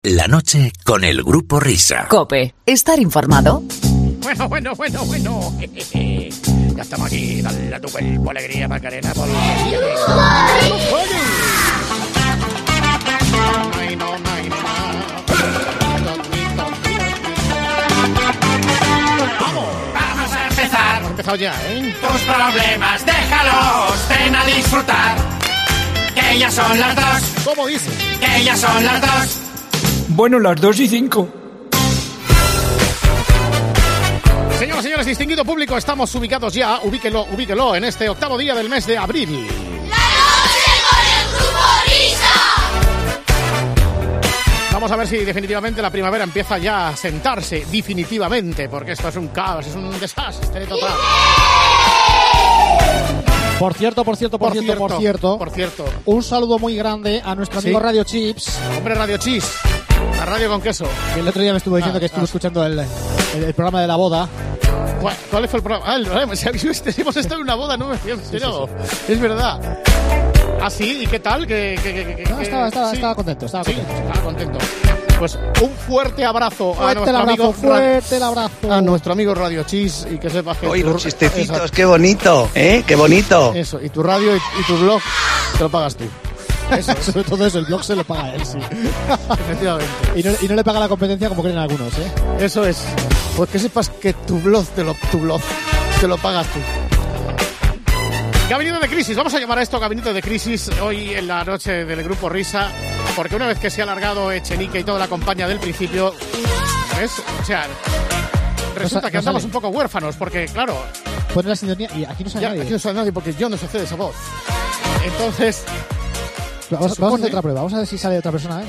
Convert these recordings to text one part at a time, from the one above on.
La noche con el Grupo Risa. COPE. Estar informado. Bueno. Ya estamos aquí, dale a tu cuerpo alegría, Macarena, por Vamos a empezar. Hemos empezado ya, ¿eh? Tus problemas, déjalos, ven a disfrutar. Que ya son las 2. ¿Cómo dice? Que ya son las 2. Bueno, las 2:05. Señoras y señores, distinguido público, estamos ubicados ya, ubíquelo, en este octavo día del mes de abril. ¡La noche con el Grupo Risa! Vamos a ver si definitivamente la primavera empieza ya a sentarse, definitivamente, porque esto es un caos, es un desastre total. Por cierto, un saludo muy grande a nuestro amigo Radio Chips. Hombre, Radio Chips, la radio con queso. Que el otro día me estuvo diciendo que estuvo escuchando el programa de la boda. ¿Cuál fue el programa? Si hemos estado en una boda, no me había enterado. Es verdad. ¿Ah, sí? ¿Y qué tal? Estaba contento. Estaba contento. Pues un fuerte abrazo a nuestro amigo Radio Chis, y que sepas que... Oye, los chistecitos, qué bonito, qué bonito. Eso, y tu radio y tu blog te lo pagas tú. Eso, sobre todo eso, el blog se lo paga él, sí. Efectivamente. Y no le paga la competencia como creen algunos, ¿eh? Eso es. Pues que sepas que tu blog te lo pagas tú. Gabinete de crisis, vamos a llamar a esto Gabinete de crisis hoy en la noche del Grupo Risa, porque una vez que se ha alargado Echenique y toda la compañía del principio, ¿ves? O sea, resulta que andamos un poco huérfanos, porque claro... Pone la sintonía y aquí no sale nadie. Aquí no sale nadie porque yo no sé hacer esa voz. Entonces... Vamos a hacer otra prueba, vamos a ver si sale otra persona, ¿eh?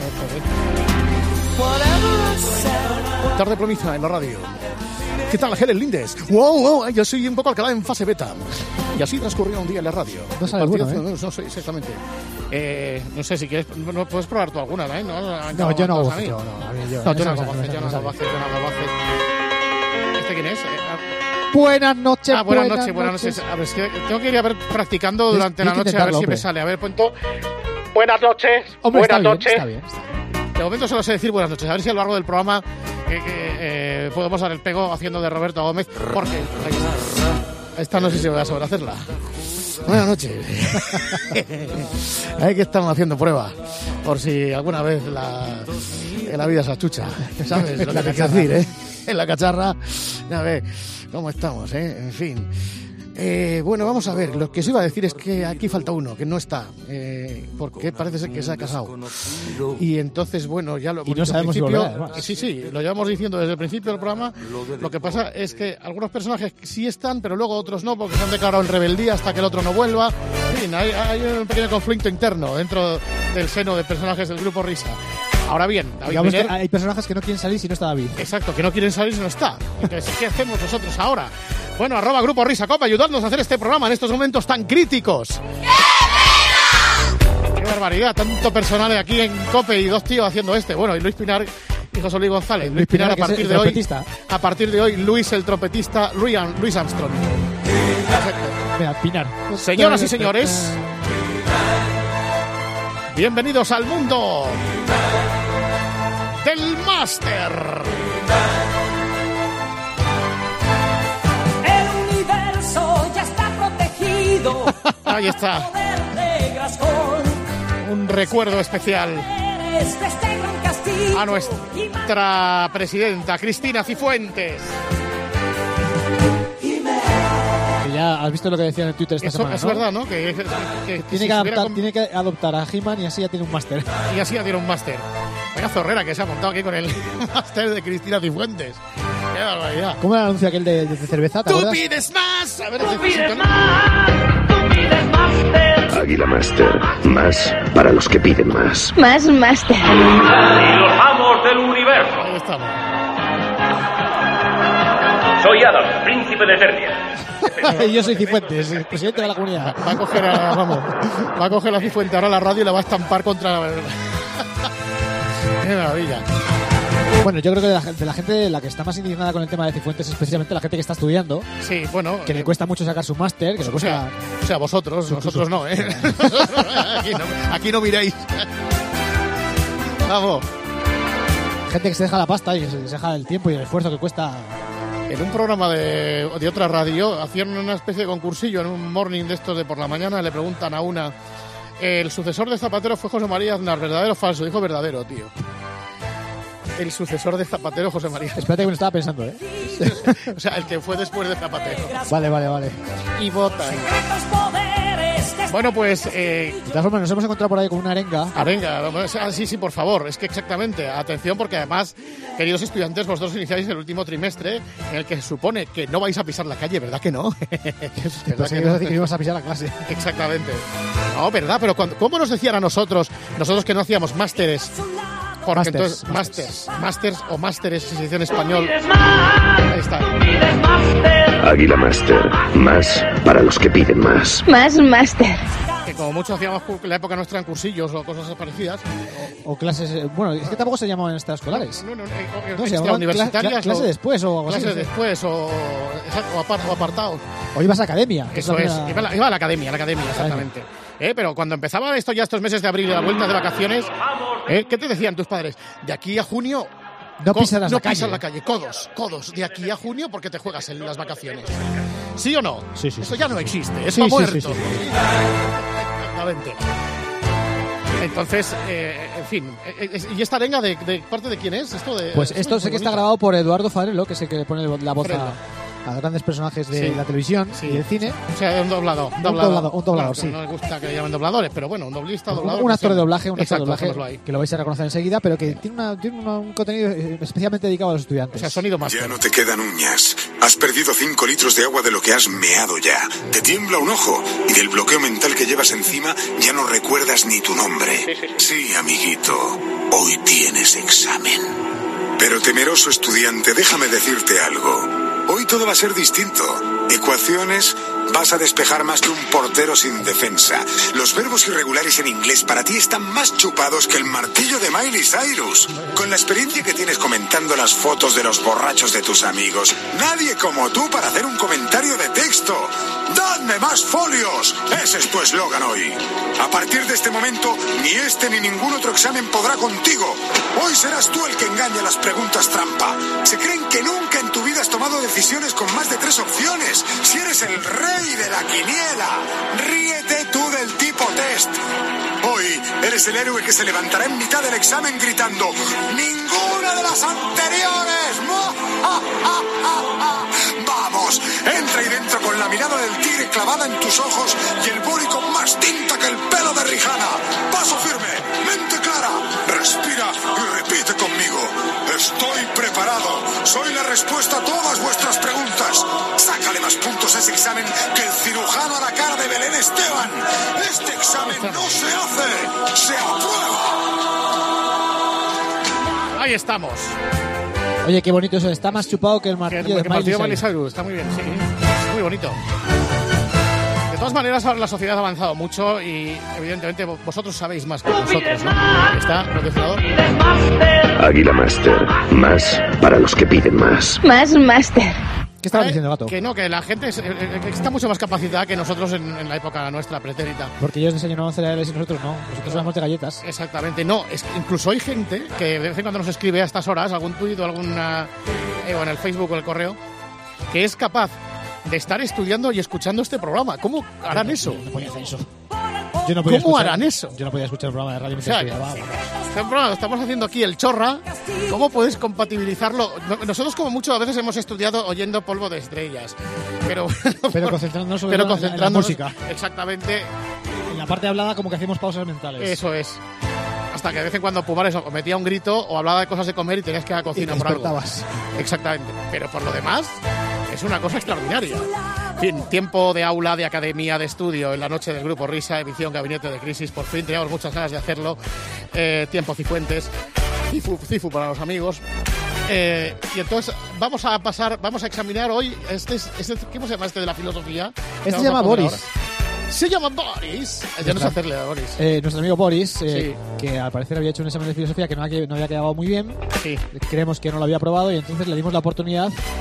Tarde plomiza en la radio. ¿Qué tal, Helen Lindes? Wow, yo soy un poco Alcalá en fase beta. Y así transcurrió un día en la radio. No sabes bueno, no sé exactamente. No sé si quieres, no puedes probar tú alguna, ¿eh? No, yo no hago voces. Yo no hago voces. ¿Este quién es? Buenas noches. Buenas noches. A ver, es que tengo que ir a ver practicando durante la noche a ver si me sale. A ver, punto. Buenas noches. Hombre, buenas noches. Está bien. De momento solo sé decir buenas noches. A ver si a lo largo del programa podemos dar el pego haciendo de Roberto Gómez. Porque esta no sé si voy a saber hacerla. Buenas noches. Hay que estamos haciendo pruebas. Por si alguna vez la vida se achucha. ¿Sabes lo que hay que decir, eh? En la cacharra. A ver cómo estamos, ¿eh? En fin. Bueno, vamos a ver. Lo que os iba a decir es que aquí falta uno, que no está, porque parece ser que se ha casado. Y entonces, bueno, ya lo... Y no sabemos si volverá, además. Sí, lo llevamos diciendo desde el principio del programa. Lo que pasa es que algunos personajes sí están, pero luego otros no, porque se han declarado en rebeldía hasta que el otro no vuelva. En fin, hay un pequeño conflicto interno dentro del seno de personajes del Grupo Risa. Ahora bien, digamos que hay personajes que no quieren salir si no está David. Exacto, que no quieren salir si no está. Entonces, ¿qué hacemos nosotros ahora? Bueno, @Grupo Risa Copa, ayudadnos a hacer este programa en estos momentos tan críticos. ¡Qué pena! ¡Qué barbaridad! Tanto personal aquí en COPE y dos tíos haciendo Bueno, y Luis Pinar y José Luis González. Luis Pinar a partir de hoy, Luis el trompetista, Louis Armstrong. Mira, Pinar. Señoras y señores, bienvenidos al mundo del máster. El universo ya está protegido. Ahí está. Un recuerdo especial a nuestra presidenta Cristina Cifuentes. Ya has visto lo que decían en Twitter esta semana, es ¿no? verdad, ¿no? Que tiene que adoptar a He-Man y así ya tiene un máster. Y así ya tiene un máster. Vaya zorrera que se ha montado aquí con el máster de Cristina Cifuentes. ¡Qué barbaridad! ¿Cómo era el anuncio aquel de cerveza? ¡Tú pides más! A ver, ¡Tú pides más! Águila Master. Más para los que piden más. Más máster. Los amos del universo. Ahí estamos. Soy Adam, príncipe de Eternia. Yo soy Cifuentes, el presidente de la comunidad. Va a coger a Cifuentes ahora la radio y la va a estampar contra la... ¡Qué maravilla! Bueno, yo creo que de la gente la que está más indignada con el tema de Cifuentes es precisamente la gente que está estudiando. Sí, bueno. Que le cuesta mucho sacar su máster. O sea, vosotros, nosotros no, ¿eh? Aquí no miréis. Vamos. Gente que se deja la pasta y que se deja el tiempo y el esfuerzo que cuesta. En un programa de otra radio hacían una especie de concursillo en un morning de estos de por la mañana. Le preguntan a una: ¿el sucesor de Zapatero fue José María Aznar, verdadero o falso? Dijo verdadero, tío. El sucesor de Zapatero, José María. Espérate que me lo estaba pensando, ¿eh? O sea, el que fue después de Zapatero. Vale. Y votan. Bueno, pues... De todas formas, nos hemos encontrado por ahí con una arenga. Arenga, sí, por favor. Es que exactamente. Atención, porque además, queridos estudiantes, vosotros iniciáis el último trimestre en el que se supone que no vais a pisar la calle, ¿verdad que no? ¿Verdad que ibas a decir que íbamos a pisar la clase? Exactamente. No, ¿verdad? Pero ¿cómo nos decían a nosotros que no hacíamos másteres? Porque másters o másteres, si se dice en español. Ahí está. Águila Máster, más para los que piden más. Más máster. Que como mucho hacíamos en la época nuestra en cursillos o cosas parecidas. O clases, bueno, es que tampoco se llamaban extraescolares. No, se llamaban universitarias. Clase después o algo así. Clase después o apartados. O ibas a academia. Eso es, iba a la academia, exactamente. Pero cuando empezaba estos meses de abril y la vuelta de vacaciones, ¿qué te decían tus padres? De aquí a junio... No pisas la calle, codos. De aquí a junio porque te juegas en las vacaciones. ¿Sí o no? Sí. Eso ya no existe, eso ha muerto. Sí. Exactamente. Entonces, en fin. ¿Y esta arenga de parte de quién es? Esto sé que está grabado por Eduardo Farelo, que es el que le pone la voz a grandes personajes de la televisión y del cine. O sea, un doblador, bueno, sí. No me gusta que le llamen dobladores, pero bueno, un doblista, doblador. Un actor de doblaje, que lo vais a reconocer enseguida, pero que tiene un contenido especialmente dedicado a los estudiantes. O sea, sonido más. Ya no te quedan uñas. Has perdido 5 litros de agua de lo que has meado ya. Te tiembla un ojo y del bloqueo mental que llevas encima ya no recuerdas ni tu nombre. Sí, amiguito, hoy tienes examen. Pero temeroso estudiante, déjame decirte algo. Hoy todo va a ser distinto. Ecuaciones, vas a despejar más que un portero sin defensa. Los verbos irregulares en inglés para ti están más chupados que el martillo de Miley Cyrus. Con la experiencia que tienes comentando las fotos de los borrachos de tus amigos, nadie como tú para hacer un comentario de texto. ¡Dadme más folios! Ese es tu eslogan hoy. A partir de este momento, ni este ni ningún otro examen podrá contigo. Hoy serás tú el que engaña las preguntas trampa. Se creen que nunca en tu vida has tomado decisiones con más de 3 opciones. Si eres el rey de la quiniela, ríete tú del tipo test. Hoy eres el héroe que se levantará en mitad del examen gritando: ¡ninguna de las anteriores! ¡Vamos! Entra ahí dentro con la mirada del tigre clavada en tus ojos y el boli con más tinta que el pelo de Rihanna. Paso firme, mente clara, respira y repite conmigo: estoy preparado, soy la respuesta a todas vuestras preguntas. Sácale más puntos a ese examen que el cirujano a la cara de Belén Esteban. Este examen no se hace, se aprueba. Ahí estamos. Oye, qué bonito eso. Está más chupado que el martillo de Miley Cyrus. Está muy bien, sí. Muy bonito. De todas maneras, ahora la sociedad ha avanzado mucho y, evidentemente, vosotros sabéis más que nosotros, ¿no? Está protegido. Águila Máster, más para los que piden más. Más máster. ¿Qué estabas diciendo, Gato? Que la gente está mucho más capacitada que nosotros en la época nuestra pretérita. Porque ellos desayunaban cereales y nosotros no. Nosotros éramos de galletas. Exactamente. No, incluso hay gente que de vez en cuando nos escribe a estas horas, algún tuit o alguna... en el Facebook o el correo, que es capaz de estar estudiando y escuchando este programa. ¿Cómo harán eso? No podía hacer eso. ¿Cómo harán eso? Yo no podía escuchar el programa de radio mientras estudiaba. Este programa lo estamos haciendo aquí, el Chorra. ¿Cómo puedes compatibilizarlo? Nosotros, como mucho, a veces hemos estudiado oyendo Polvo de Estrellas. Pero concentrándonos sobre en la música. Exactamente. En la parte hablada, como que hacíamos pausas mentales. Eso es. Hasta que de vez en cuando Pumares o metía un grito o hablaba de cosas de comer y tenías que ir a la cocina por algo. Exactamente. Pero por lo demás, es una cosa extraordinaria. En fin, tiempo de aula, de academia, de estudio en la noche del Grupo Risa, edición Gabinete de Crisis. Por fin teníamos muchas ganas de hacerlo. Tiempo Cifuentes, Cifu para los amigos. Y entonces vamos a examinar hoy ¿cómo se llama este de la filosofía? Este se llama Boris. Se llama Boris. Ya no sé hacerle a Boris. Nuestro amigo Boris, sí. Que al parecer había hecho un examen de filosofía que no había quedado muy bien. Sí. Creemos que no lo había aprobado y entonces le dimos la oportunidad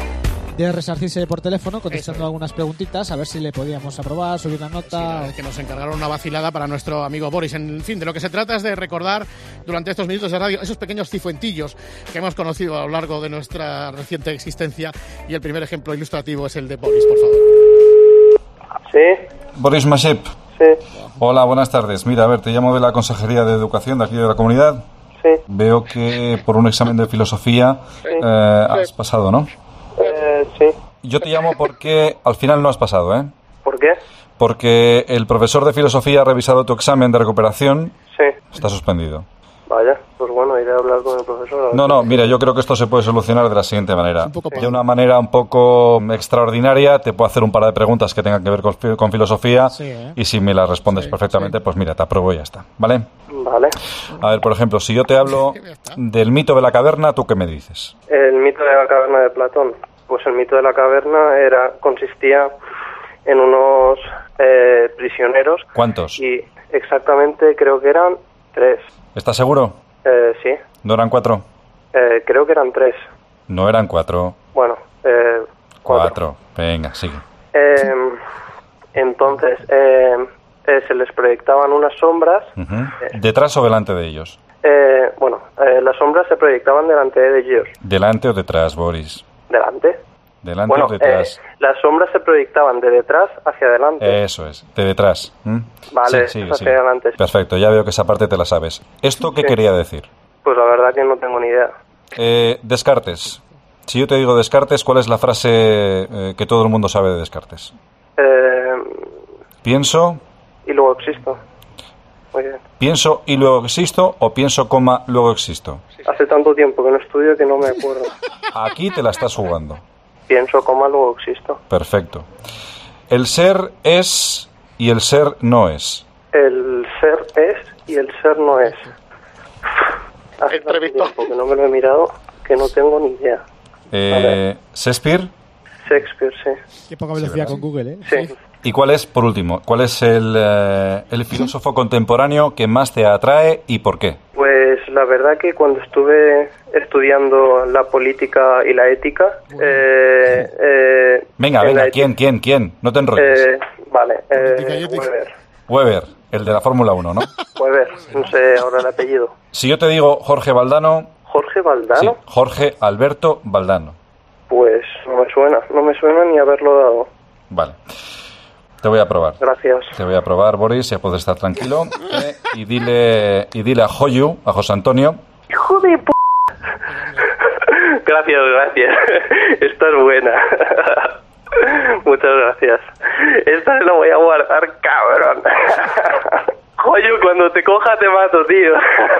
de resarcirse por teléfono contestando algunas preguntitas, a ver si le podíamos aprobar, subir la nota. Sí, que nos encargaron una vacilada para nuestro amigo Boris. En fin, de lo que se trata es de recordar durante estos minutos de radio esos pequeños cifuentillos que hemos conocido a lo largo de nuestra reciente existencia, y el primer ejemplo ilustrativo es el de Boris, por favor. ¿Sí? Boris Masip. Sí. Hola, buenas tardes. Mira, a ver, te llamo de la Consejería de Educación de aquí de la comunidad. Sí. Veo que por un examen de filosofía has pasado, ¿no? Sí. Yo te llamo porque al final no has pasado, ¿eh? ¿Por qué? Porque el profesor de filosofía ha revisado tu examen de recuperación. Sí. Está suspendido. Vaya, pues bueno, iré a hablar con el profesor. No, mira, yo creo que esto se puede solucionar de la siguiente manera. De una manera un poco extraordinaria, te puedo hacer un par de preguntas que tengan que ver con filosofía, y si me las respondes perfectamente, pues mira, te apruebo y ya está, ¿vale? Vale. A ver, por ejemplo, si yo te hablo del mito de la caverna, ¿tú qué me dices? El mito de la caverna de Platón. Pues el mito de la caverna consistía en unos prisioneros. ¿Cuántos? Y exactamente creo que eran 3. ¿Estás seguro? Sí. ¿No eran 4? Creo que eran 3. No eran 4. Bueno, 4. Venga, sigue. Entonces, se les proyectaban unas sombras. ¿Detrás o delante de ellos? Las sombras se proyectaban delante de ellos. ¿Delante o detrás, Boris? ¿Delante? ¿Delante o detrás? Las sombras se proyectaban de detrás hacia adelante. Eso es, de detrás. Vale, sí, hacia adelante. Perfecto, ya veo que esa parte te la sabes. ¿Esto qué quería decir? Pues la verdad que no tengo ni idea. Descartes. Si yo te digo Descartes, ¿cuál es la frase que todo el mundo sabe de Descartes? Pienso y luego existo. Muy bien. ¿Pienso y luego existo o pienso, coma, luego existo? Hace tanto tiempo que no estudio que no me acuerdo. Aquí te la estás jugando. Pienso, coma, luego existo. Perfecto. El ser es y el ser no es. El ser es y el ser no es. Hace tanto tiempo que no me lo he mirado que no tengo ni idea. ¿Shakespeare? Shakespeare, sí. Qué poca velocidad con Google, ¿eh? Sí. ¿Y cuál es, por último, cuál es el filósofo contemporáneo que más te atrae y por qué? Pues la verdad que cuando estuve estudiando la política y la ética... venga, ¿quién? No te enrolles. Vale, Weber, el de la Fórmula 1, ¿no? Weber, no sé ahora el apellido. Si yo te digo Jorge Valdano... ¿Jorge Valdano? Sí, Jorge Alberto Valdano. Pues no me suena ni haberlo dado. Vale. Te voy a probar. Gracias. Te voy a probar, Boris, ya puedes estar tranquilo. Y dile a Joyu, a José Antonio. ¡Hijo de p***! Gracias. Esta es buena. Muchas gracias. Esta se la voy a guardar, cabrón. Joyu, cuando te coja te mato, tío.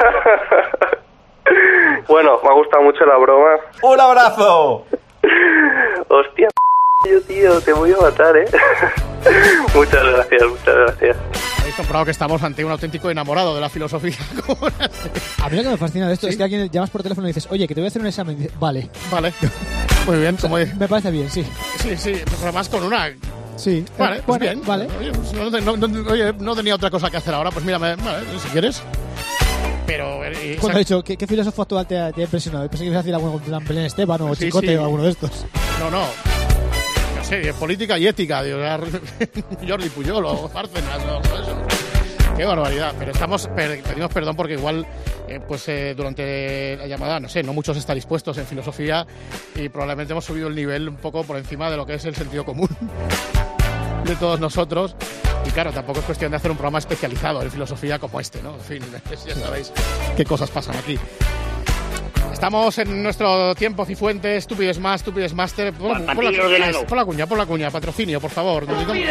Bueno, me ha gustado mucho la broma. ¡Un abrazo! Hostia, tío, te voy a matar, ¿eh? Muchas gracias. Habéis comprobado que estamos ante un auténtico enamorado de la filosofía. A mí lo que me fascina de esto es que alguien llamas por teléfono y dices, oye, que te voy a hacer un examen. Y dices, vale. Muy bien. O sea, me parece bien, sí. Sí, pero además con una... Sí. Vale, pues bien. Vale. Oye, pues no tenía otra cosa que hacer ahora, pues mírame, vale, si quieres. Pero... Cuando he dicho, ¿qué filósofo actual te ha impresionado? Pensé que ibas a decir algún plan Belén Esteban o Chicote o alguno de estos. No sé, política y ética, digo, Jordi Pujol o Bárcenas o eso. Qué barbaridad, pero pedimos perdón porque igual durante la llamada, no muchos están dispuestos en filosofía y probablemente hemos subido el nivel un poco por encima de lo que es el sentido común de todos nosotros. Y claro, tampoco es cuestión de hacer un programa especializado en filosofía como este, ¿no? En fin, ya sabéis qué cosas pasan aquí. Estamos en nuestro tiempo Cifuentes, Stupides Más, Stupides Master. Pon la cuña, patrocinio, por favor.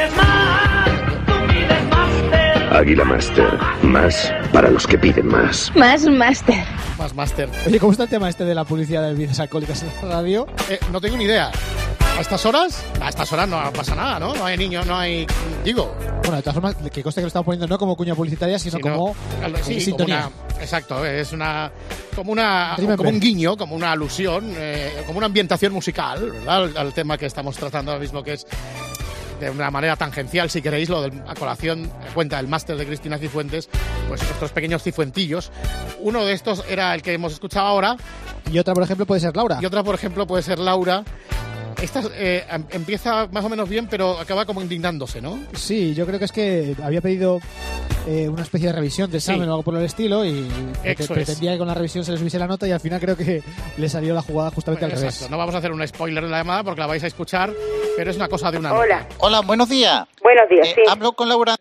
Águila Master, más para los que piden más. Más Master. Más Master. Oye, ¿cómo está el tema este de la publicidad de bebidas alcohólicas en la radio? No tengo ni idea. ¿A estas horas? A estas horas no pasa nada, ¿no? No hay niños, no hay... Digo... Bueno, de todas formas, que conste que lo estamos poniendo no como cuña publicitaria, sino como sintonía. Exacto, es como un guiño, como una alusión, como una ambientación musical, ¿verdad? Al tema que estamos tratando ahora mismo, que es de una manera tangencial, si queréis, lo de a colación, cuenta del máster de Cristina Cifuentes, pues nuestros pequeños cifuentillos. Uno de estos era el que hemos escuchado ahora. Y otra, por ejemplo, puede ser Laura. Esta empieza más o menos bien, pero acaba como indignándose, ¿no? Sí, yo creo que es que había pedido una especie de revisión de examen o algo por el estilo y pretendía que con la revisión se le subiese la nota y al final creo que le salió la jugada justamente al revés. No vamos a hacer un spoiler de la llamada porque la vais a escuchar, pero es una cosa de una Hola. nota. Hola, buenos días. Buenos días, sí. Hablo con Laura.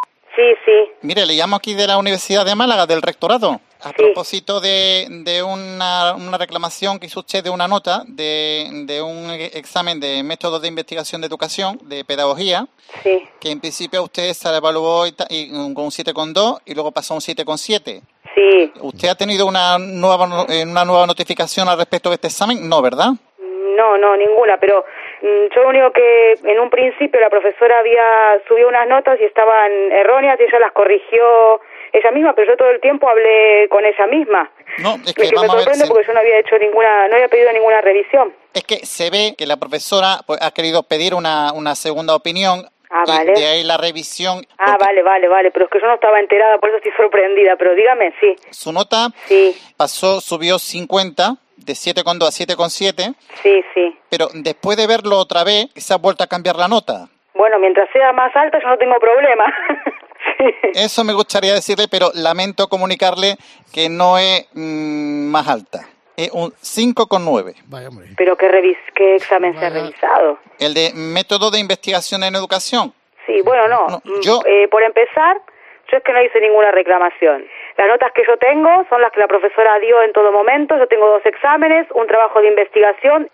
Sí. Mire, le llamo aquí de la Universidad de Málaga, del rectorado. A propósito de una reclamación que hizo usted de una nota de un examen de métodos de investigación de educación, de pedagogía, que en principio usted se le evaluó con un 7,2 y luego pasó a un 7,7. Sí. ¿Usted ha tenido una nueva notificación al respecto de este examen? No, ¿verdad? No, ninguna, pero yo lo único que en un principio la profesora había subido unas notas y estaban erróneas y ella las corrigió ella misma, pero yo todo el tiempo hablé con ella misma. No, es que me sorprende porque yo no había pedido ninguna revisión. Es que se ve que la profesora pues, ha querido pedir una segunda opinión. Vale. Y de ahí la revisión. Vale, pero es que yo no estaba enterada, por eso estoy sorprendida, pero dígame, sí. Su nota subió 50, de 7,2 a 7,7. Sí. Pero después de verlo otra vez, se ha vuelto a cambiar la nota. Bueno, mientras sea más alta yo no tengo problema. Eso me gustaría decirle, pero lamento comunicarle que no es más alta. Es un 5,9. Vaya, hombre. ¿Pero qué examen se ha revisado? El de método de investigación en educación. Sí, bueno, no. Por empezar, yo es que no hice ninguna reclamación. Las notas que yo tengo son las que la profesora dio en todo momento. Yo tengo 2 exámenes, un trabajo de investigación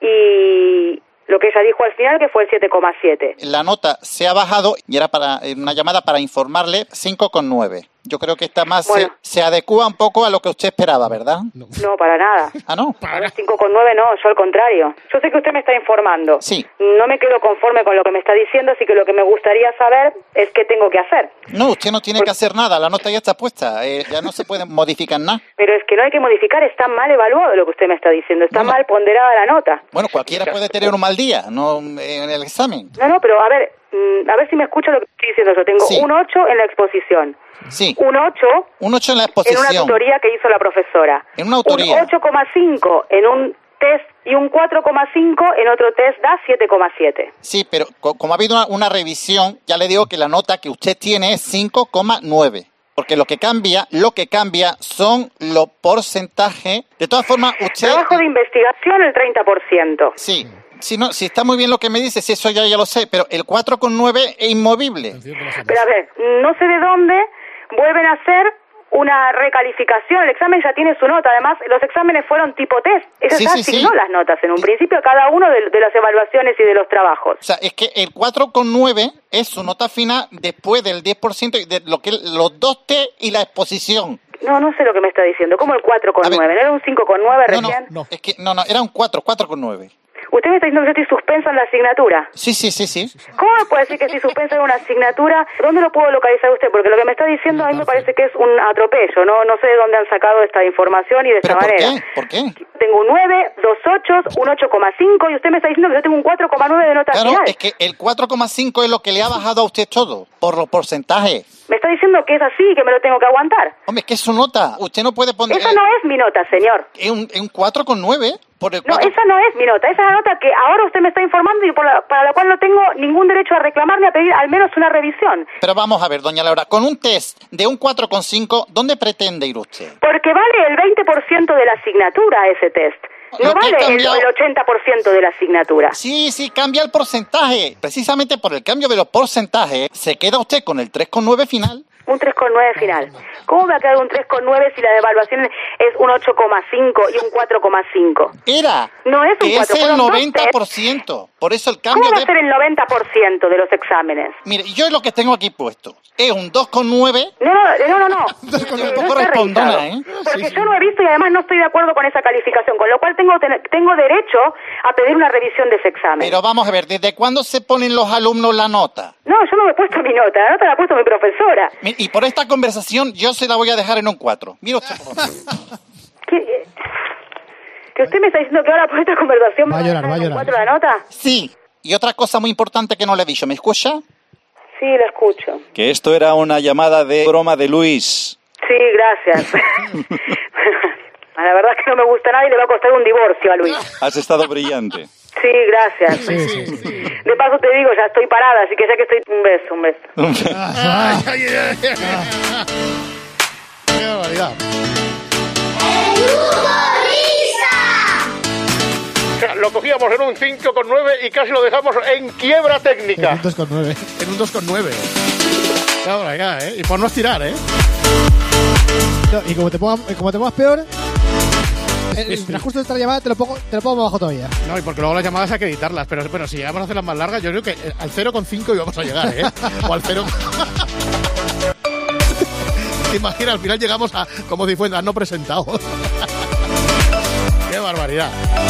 y lo que ella dijo al final, que fue el 7,7. La nota se ha bajado y era para una llamada para informarle 5,9. Yo creo que esta más se adecúa un poco a lo que usted esperaba, ¿verdad? No, para nada. ¿Ah, no? 5,9 no, yo al contrario. Yo sé que usted me está informando. Sí. No me quedo conforme con lo que me está diciendo, así que lo que me gustaría saber es qué tengo que hacer. No, usted no tiene que hacer nada, la nota ya está puesta, ya no se puede modificar nada. Pero es que no hay que modificar, está mal evaluado lo que usted me está diciendo, está mal ponderada la nota. Bueno, cualquiera puede tener un mal día, no en el examen. No, pero a ver si me escucha lo que estoy diciendo. Yo tengo un 8 en la exposición. Sí. Un 8 en la exposición. En una tutoría que hizo la profesora. En una autoría. Un 8,5 en un test y un 4,5 en otro test da 7,7. Sí, pero como ha habido una revisión, ya le digo que la nota que usted tiene es 5,9. Porque lo que cambia son los porcentajes. De todas formas, usted... Trabajo de investigación el 30%. Sí. Si está muy bien lo que me dice, si eso ya lo sé, pero el 4,9 es inmovible. Pero a ver, no sé de dónde vuelven a hacer una recalificación. El examen ya tiene su nota. Además, los exámenes fueron tipo test. Ella ya asignó las notas en un principio a cada uno de las evaluaciones y de los trabajos. O sea, es que el 4,9 es su nota final después del 10% de lo que los 2 test y la exposición. No sé lo que me está diciendo. ¿Cómo el 4,9? ¿No era un 5,9 recién? No, es que no, era un 4,9. ¿Usted me está diciendo que yo estoy suspensa en la asignatura? Sí. ¿Cómo me puede decir que estoy suspensa en una asignatura? ¿Dónde lo puedo localizar usted? Porque lo que me está diciendo a mí me parece que es un atropello. No sé de dónde han sacado esta información y de esta manera. ¿Por qué? Tengo un 9, 2 8, un 8,5 y usted me está diciendo que yo tengo un 4,9 de nota final. Claro, es que el 4,5 es lo que le ha bajado a usted todo, por los porcentajes. Me está diciendo que es así y que me lo tengo que aguantar. Hombre, es que es su nota. Usted no puede poner... Esa no es mi nota, señor. Es un 4,9. No, esa no es mi nota. Esa es la nota que ahora usted me está informando y para la cual no tengo ningún derecho a reclamar ni a pedir al menos una revisión. Pero vamos a ver, doña Laura, con un test de un 4,5, ¿dónde pretende ir usted? Porque vale el 20% de la asignatura ese test. No vale el 80% de la asignatura. Sí, cambia el porcentaje. Precisamente por el cambio de los porcentajes, se queda usted con el 3,9 final. Un 3,9 final. ¿Cómo va a quedar un 3,9 si la devaluación es un 8,5 y un 4,5? No es un 4,5. Es el 90%. Por eso el cambio ¿Cómo va a ser el 90% de los exámenes? Mire, yo lo que tengo aquí puesto es un 2,9. No. Un poco respondona, ¿eh? Porque yo no he visto y además no estoy de acuerdo con esa calificación, con lo cual tengo derecho a pedir una revisión de ese examen. Pero vamos a ver, ¿desde cuándo se ponen los alumnos la nota? No, yo no me he puesto mi nota, la nota la ha puesto mi profesora. Y por esta conversación yo se la voy a dejar en un 4. Mira usted por favor. ¿Que usted me está diciendo que ahora por esta conversación va a llorar, un 4 la nota? Sí. Y otra cosa muy importante que no le he dicho, ¿me escucha? Sí, la escucho. Que esto era una llamada de broma de Luis. Sí, gracias. La verdad es que no me gusta nada y le va a costar un divorcio a Luis. Has estado brillante. Sí, gracias. Sí. De paso te digo, ya estoy parada, así que ya que estoy... Un beso. ¡Qué barbaridad! Lo cogíamos en un 5,9 y casi lo dejamos en quiebra técnica. En un 2,9. En un 2,9. Ahora ya, ¿eh? Y por no estirar, ¿eh? No, y como te pongas peor, el transcurso de esta llamada te lo pongo más bajo todavía. No, y porque luego las llamadas hay que editarlas. Pero bueno, si llegamos a hacerlas más largas, yo creo que al 0,5 íbamos a llegar, ¿eh? O al 0... ¿Te imaginas? Al final llegamos a, como si fueran no presentados. ¡Qué barbaridad!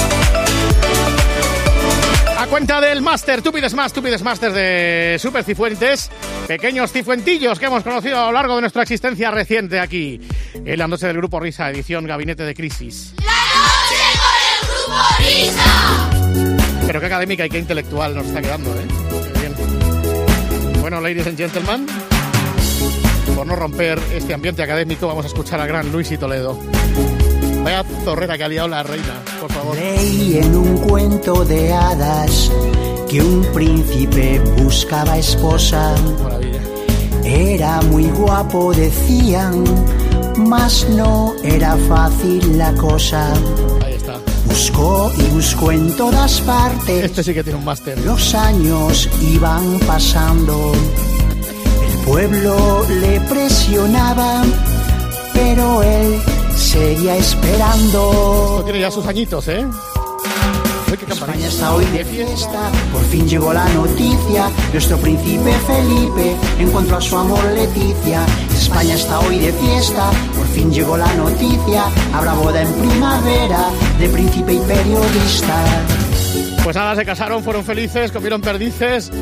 A cuenta del máster, tú pides máster de Super Cifuentes, pequeños cifuentillos que hemos conocido a lo largo de nuestra existencia reciente aquí, en la noche del Grupo Risa, edición Gabinete de Crisis. ¡La noche con el Grupo Risa! Pero qué académica y qué intelectual nos está quedando, ¿eh? Qué bien. Bueno, ladies and gentlemen, por no romper este ambiente académico, vamos a escuchar al gran Luis y Toledo. Vaya zorrera que ha liado la reina, por favor. Leí en un cuento de hadas que un príncipe buscaba esposa. Maravilla. Era muy guapo, decían, mas no era fácil la cosa. Ahí está. Buscó y buscó en todas partes. Este sí que tiene un máster. Los años iban pasando. El pueblo le presionaba, pero él seguía esperando. Esto tiene ya sus añitos, ¿eh? España está hoy de fiesta, por fin llegó la noticia. Nuestro príncipe Felipe encontró a su amor Leticia. España está hoy de fiesta, por fin llegó la noticia. Habrá boda en primavera de príncipe y periodista. Pues nada, se casaron, fueron felices, comieron perdices.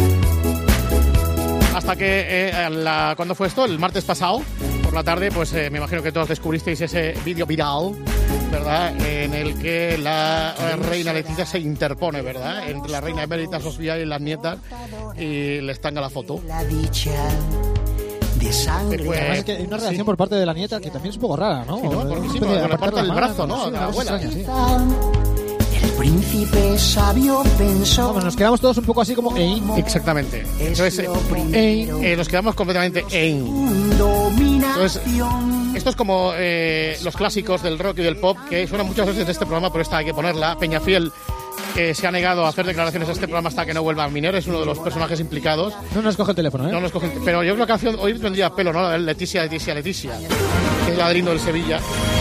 Hasta que, ¿cuándo fue esto? El martes pasado, por la tarde, pues me imagino que todos descubristeis ese vídeo viral, ¿verdad? En el que la reina Leticia se interpone, ¿verdad? Entre la reina emérita Sofía y las nietas y les tanga la foto. La dicha de sangre. Además es que hay una reacción por parte de la nieta que también es un poco rara, ¿no? Sí, ¿no? Porque sí, con la parte del brazo, ¿no? De la abuela. El príncipe sabio pensó. Vamos, nos quedamos todos un poco así como Exactamente. Entonces, nos quedamos completamente Entonces, esto es como los clásicos del rock y del pop que suenan muchas veces de este programa, pero esta hay que ponerla. Peñafiel, que se ha negado a hacer declaraciones a este programa hasta que no vuelva Miner, es uno de los personajes implicados. No nos coge el teléfono, ¿eh? No nos coge pero yo creo que la canción hoy vendría a pelo, ¿no? La de Leticia, que es el ladrino del Sevilla.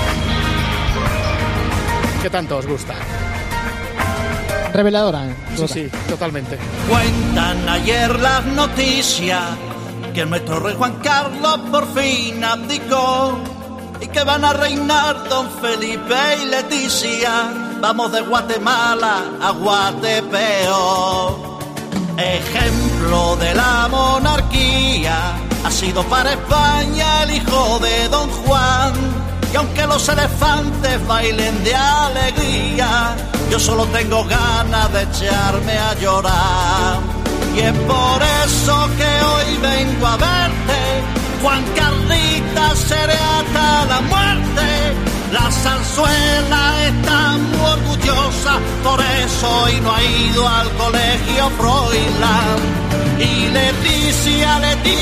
¿Qué tanto os gusta? Reveladora, ¿eh? Sí, totalmente. Cuentan ayer las noticias que nuestro rey Juan Carlos por fin abdicó y que van a reinar don Felipe y Leticia. Vamos de Guatemala a Guatepeo. Ejemplo de la monarquía ha sido para España el hijo de don Juan. Y aunque los elefantes bailen de alegría, yo solo tengo ganas de echarme a llorar. Y es por eso que hoy vengo a verte, Juan Carlita, seré hasta la muerte. La zarzuela está muy orgullosa, por eso hoy no ha ido al colegio Froilán. Y Leticia,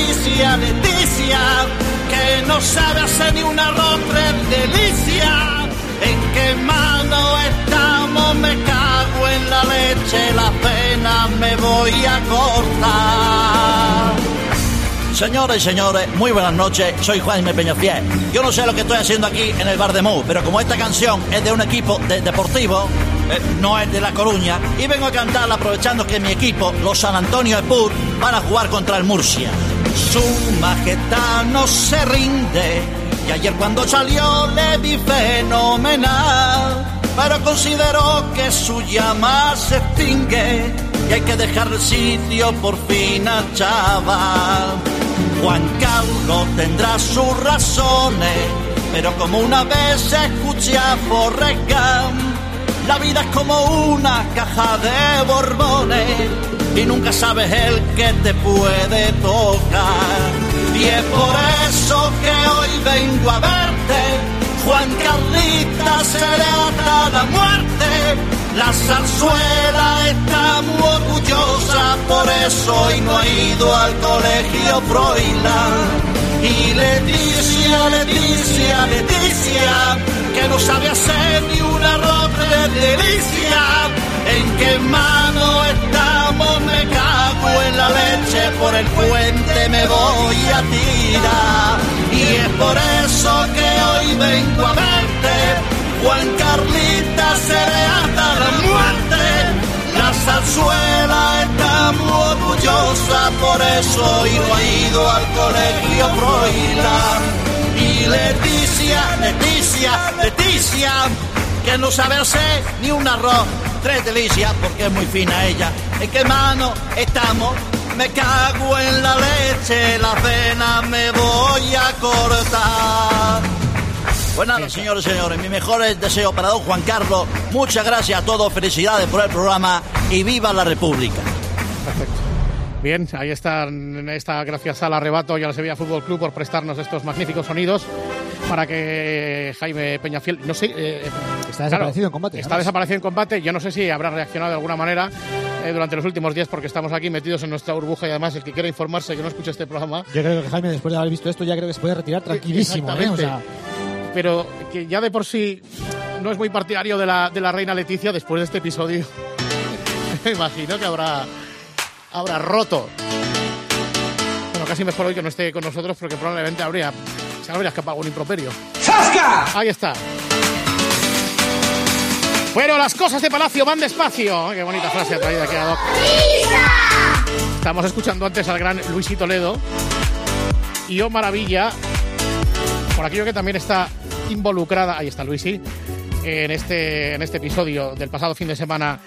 que no sabe hacer ni un arroz tres delicia. ¿En qué mano estamos? Me cago en la leche, las penas me voy a cortar. Señores y señores, muy buenas noches, soy Juanme Peñafiel. Yo no sé lo que estoy haciendo aquí en el Bar de Mou, pero como esta canción es de un equipo deportivo, no es de La Coruña, y vengo a cantarla aprovechando que mi equipo, los San Antonio Spurs, van a jugar contra el Murcia. Su majestad no se rinde, y ayer cuando salió le vi fenomenal, pero considero que su llama se extingue y hay que dejarle sitio por fin a chaval. Juan Carlos tendrá sus razones, pero como una vez escuché a Forrest Gump, la vida es como una caja de borbones y nunca sabes el que te puede tocar. Y es por eso que hoy vengo a verte, Juan Carlita, seré hasta la muerte. La zarzuela está muy orgullosa, por eso hoy no ha ido al colegio Froilán. Y Leticia, que no sabe hacer ni un arroz de delicia. ¿En qué mano estamos? Me cago en la leche, por el puente me voy a tirar. Y es por eso que hoy vengo a verte, Juan Carlita, seré hasta la muerte. La zarzuela está muy orgullosa, por eso hoy no ha ido al colegio Froilán. Y Leticia, que no sabe hacer ni un arroz, tres delicias, porque es muy fina ella. ¿En qué mano estamos? Me cago en la leche, la cena me voy a cortar. Pues nada, señores y señores, mi mejor deseo para don Juan Carlos. Muchas gracias a todos, felicidades por el programa y viva la República. Perfecto. Bien, ahí están, gracias al Arrebato y al Sevilla Fútbol Club por prestarnos estos magníficos sonidos para que Jaime Peñafiel, no sé... está desaparecido en combate. Está desaparecido en combate, yo no sé si habrá reaccionado de alguna manera durante los últimos días, porque estamos aquí metidos en nuestra burbuja y además el que quiera informarse, que no escuche este programa... Yo creo que Jaime, después de haber visto esto, ya creo que se puede retirar tranquilísimo. Exactamente. O sea... Pero que ya de por sí no es muy partidario de la reina Leticia, después de este episodio me imagino que habrá roto. Bueno, casi mejor hoy que no esté con nosotros, porque probablemente se habría escapado un improperio. ¡Zasca! Ahí está. Bueno, las cosas de Palacio van despacio. Qué bonita frase ha traído aquí a Doc. Estamos escuchando antes al gran Luisi Toledo y Oh Maravilla, por aquello que también está involucrada, ahí está Luisi, en este episodio del pasado fin de semana,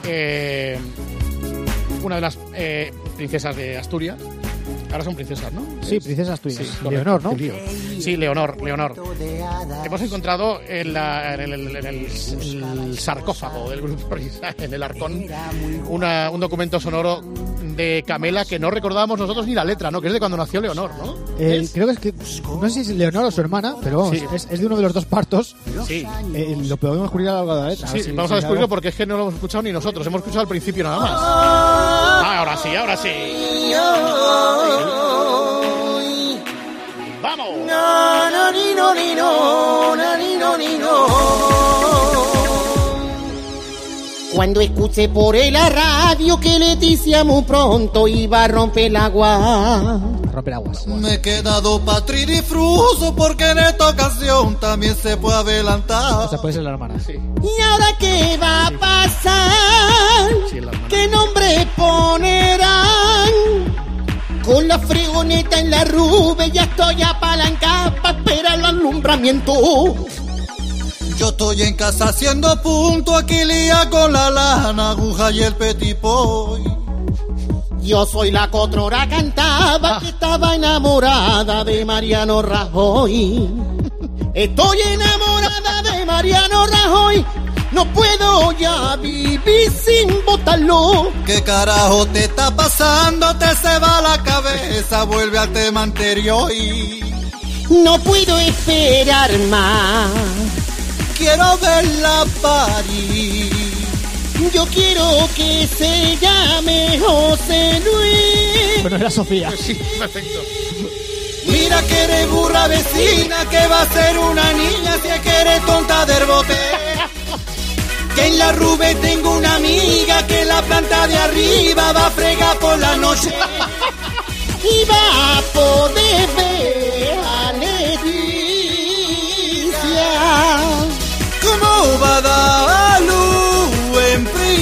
una de las princesas de Asturias. Ahora son princesas, ¿no? Sí, princesas Asturias. Sí, Leonor, ¿no? Sí, Leonor. Hemos encontrado en el sarcófago del Grupo Risa, en el Arcón, un documento sonoro de Camela que no recordábamos nosotros ni la letra, ¿no? Que es de cuando nació Leonor, ¿no? Creo que no sé si es Leonor o su hermana, pero vamos, sí. es de uno de los dos partos. Sí. Lo podemos descubrir a lo largo de la letra. Sí, vamos a descubrirlo porque es que no lo hemos escuchado ni nosotros, hemos escuchado al principio nada más. Ahora sí. ¡Vamos! Cuando escuché por la radio que Leticia muy pronto iba a romper el agua. Romper aguas. Me he quedado patridifruso porque en esta ocasión también se puede adelantar. O sea, puede ser la hermana. Sí. ¿Y ahora qué va a pasar? Sí, ¿Qué nombre ponerán? Con la fregoneta en la rube ya estoy apalancada para esperar el alumbramiento. Yo estoy en casa haciendo punto, aquí lía con la lana, aguja y el petipoy. Yo soy la cotrora cantaba que estaba enamorada de Mariano Rajoy. Estoy enamorada de Mariano Rajoy. No puedo ya vivir sin botarlo. ¿Qué carajo te está pasando? Te se va la cabeza, vuelve al tema anterior y... No puedo esperar más. Quiero verla parir. Yo quiero que se llame José Luis. Bueno, era Sofía. Sí, perfecto. Mira que eres burra vecina, que va a ser una niña si es que eres tonta del bote. Que en la Rube tengo una amiga que en la planta de arriba va a fregar por la noche. Y va a poder ver a Leticia. ¿Cómo va a dar luz en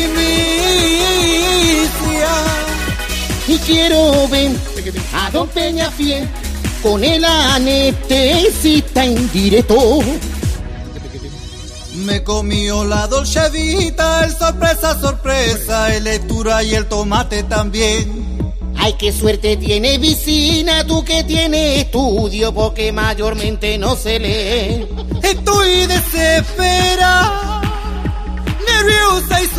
primicia? Y quiero ver a don Peñafiel con el anestesista en directo. Me comió la Dolce Vita, el sorpresa, el lectura y el tomate también. Ay, qué suerte tiene Vicina, tú que tienes estudio, porque mayormente no se lee. Estoy desesperada, nerviosa y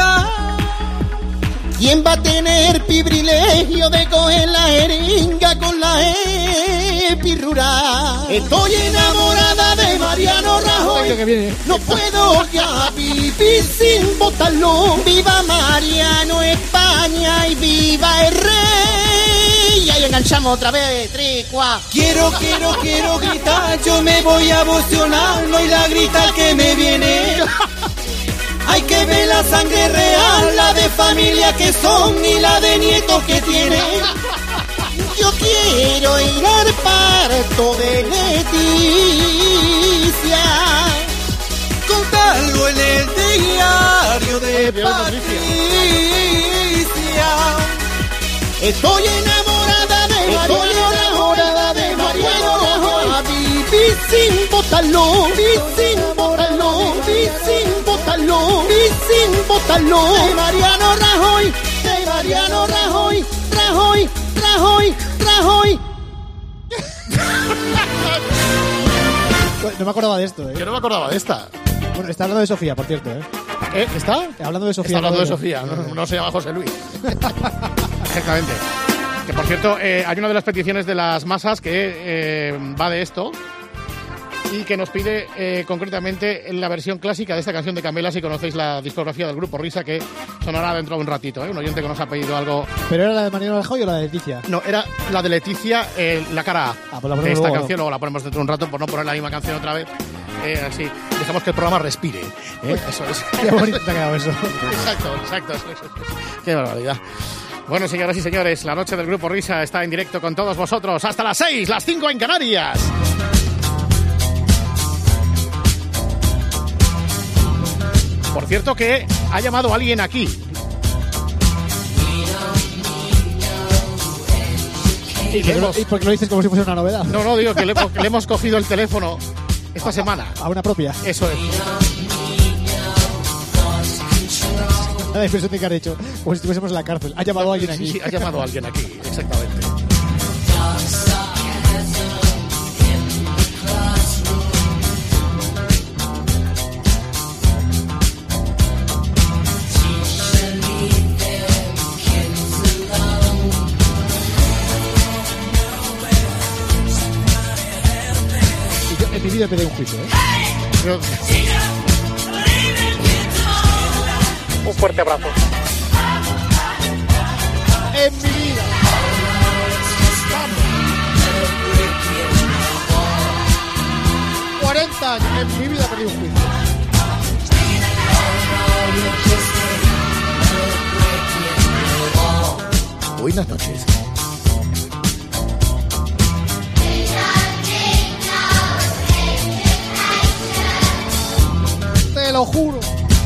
sofocada. ¿Quién va a tener privilegio de coger la jeringa con la epirrural. Estoy enamorada de Mariano Rajoy. No puedo ya vivir sin votarlo. Viva Mariano, España y viva el rey. Y ahí enganchamos otra vez, 3, 4. Quiero gritar, yo me voy a emocionar. No hay la grita que me viene. Hay que ver la sangre real, la de familia que son y la de nietos que tienen. Yo quiero ir al parto de Leticia, contarlo en el diario de Patricia. Estoy enamorada de Mariano Rajoy. A vivir sin votarlo, sin votarlo. De Mariano Rajoy. No me acordaba de esto, Yo no me acordaba de esta. Bueno, está hablando de Sofía, por cierto, ¿Está? Hablando de Sofía. Está hablando de Sofía, no se llama José Luis. Exactamente. Que por cierto, hay una de las peticiones de las masas que va de esto y que nos pide concretamente la versión clásica de esta canción de Camela, si conocéis la discografía del Grupo Risa, que sonará dentro de un ratito, un oyente que nos ha pedido algo. ¿Pero era la de Mariano Rajoy o la de Leticia? No, era la de Leticia, la cara A pues la de esta luego, canción, luego la ponemos dentro de un rato por no poner la misma canción otra vez. Así, dejamos que el programa respire. Eso es. Qué bonito te ha quedado eso. Exacto. Qué barbaridad. Bueno, señoras y señores, la noche del Grupo Risa está en directo con todos vosotros hasta las 6, las 5 en Canarias. Por cierto que ha llamado alguien aquí. ¿Y por qué lo dices como si fuese una novedad? No, digo que le hemos cogido el teléfono esta semana. A una propia. Eso es. La expresión que has dicho, como si estuviésemos en la cárcel. Ha llamado a alguien aquí. Sí, ha llamado a alguien aquí, exactamente. Y yo en mi vida pedí un juicio, Un fuerte abrazo. En mi vida. 40 años. En mi vida perdí un juicio. Buenas noches. Te lo juro.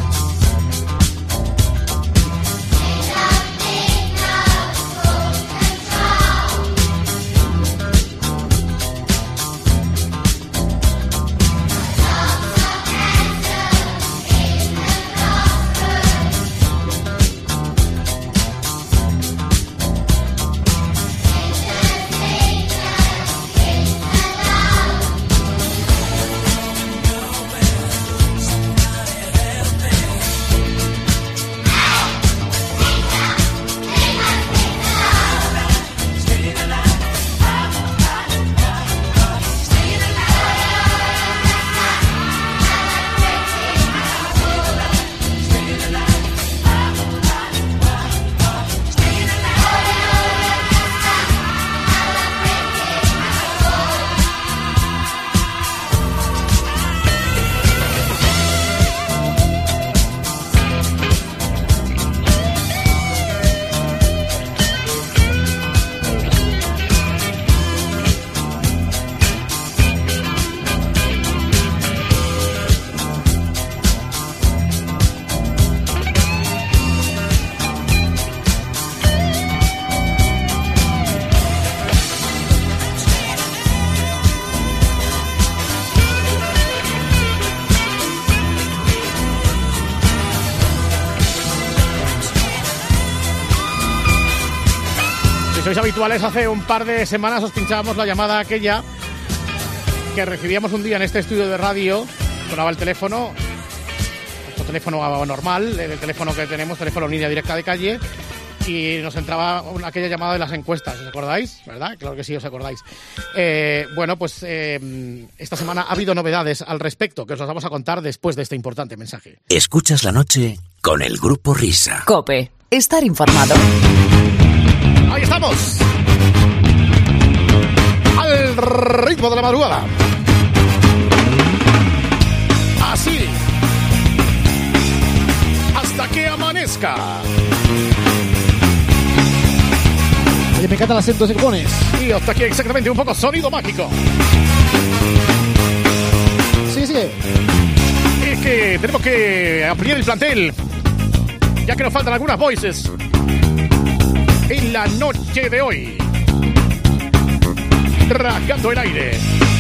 Si sois habituales, hace un par de semanas os pinchábamos la llamada aquella que recibíamos un día en este estudio de radio. Sonaba el teléfono, nuestro teléfono normal, el teléfono que tenemos, teléfono línea directa de calle, y nos entraba aquella llamada de las encuestas, ¿os acordáis? ¿Verdad? Claro que sí, os acordáis. Bueno, pues esta semana ha habido novedades al respecto, que os las vamos a contar después de este importante mensaje. Escuchas la noche con el Grupo Risa. COPE. Estar informado. ¡Ahí estamos! Al ritmo de la madrugada. Así. Hasta que amanezca. Oye, me encantan las acentos que pones. Y hasta aquí exactamente un poco sonido mágico. Sí. Es que tenemos que ampliar el plantel, ya que nos faltan algunas voices en la noche de hoy. Rasgando el aire.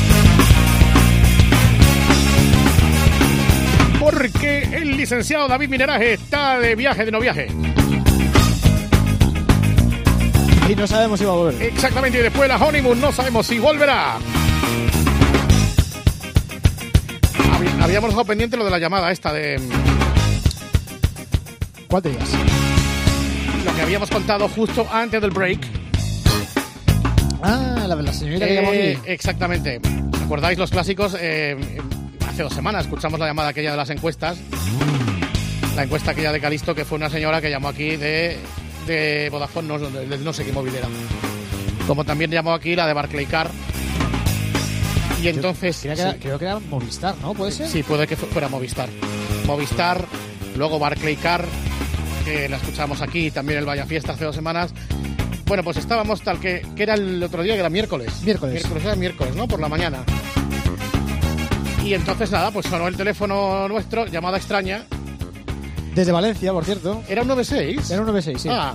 Porque el licenciado David Mineraje está de viaje, de no viaje. Y no sabemos si va a volver. Exactamente, y después de la honeymoon no sabemos si volverá. Habíamos dejado pendiente lo de la llamada esta de... ¿Cuál te digas? Lo que habíamos contado justo antes del break. Ah, la señorita que llamó aquí. Exactamente. ¿Recordáis los clásicos? Hace 2 semanas escuchamos la llamada aquella de las encuestas. La encuesta aquella de Calisto, que fue una señora que llamó aquí de Vodafone, no sé qué móvil era. Como también llamó aquí la de Barclaycar. Y entonces... Creo que era Movistar, ¿no? ¿Puede ser? Sí, puede que fuera Movistar. Movistar, luego Barclaycar, que la escuchamos aquí, también el Vaya Fiesta hace 2 semanas. Bueno, pues estábamos tal que era el otro día, que era miércoles. Miércoles era miércoles, ¿no? Por la mañana. Y entonces nada, pues sonó el teléfono nuestro, llamada extraña. Desde Valencia, por cierto. ¿Era un 96? Era un 96, sí. Ah.